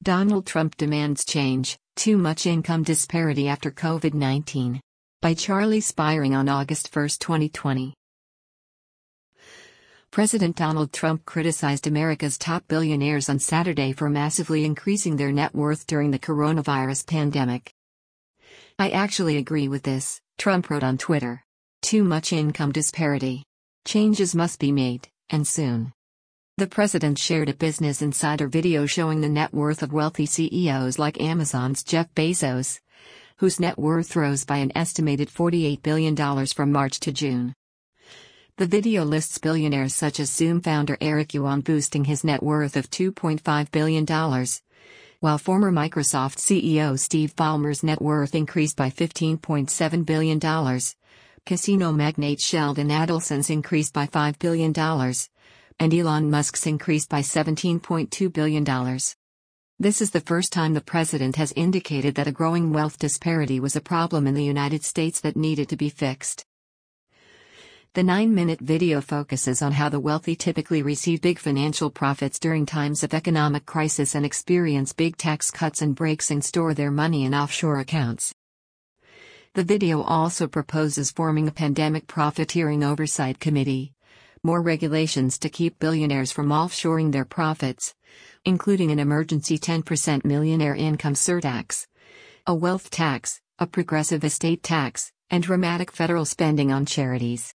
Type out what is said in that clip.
Donald Trump demands change, too much income disparity after COVID-19. By Charlie Spiring on August 1, 2020. President Donald Trump criticized America's top billionaires on Saturday for massively increasing their net worth during the coronavirus pandemic. "I actually agree with this," Trump wrote on Twitter. "Too much income disparity. Changes must be made, and soon." The president shared a Business Insider video showing the net worth of wealthy CEOs like Amazon's Jeff Bezos, whose net worth rose by an estimated $48 billion from March to June. The video lists billionaires such as Zoom founder Eric Yuan boosting his net worth of $2.5 billion, while former Microsoft CEO Steve Ballmer's net worth increased by $15.7 billion. Casino magnate Sheldon Adelson's increased by $5 billion. And Elon Musk's increased by $17.2 billion. This is the first time the president has indicated that a growing wealth disparity was a problem in the United States that needed to be fixed. The 9-minute video focuses on how the wealthy typically receive big financial profits during times of economic crisis and experience big tax cuts and breaks and store their money in offshore accounts. The video also proposes forming a pandemic profiteering oversight committee, more regulations to keep billionaires from offshoring their profits, including an emergency 10% millionaire income surtax, a wealth tax, a progressive estate tax, and dramatic federal spending on charities.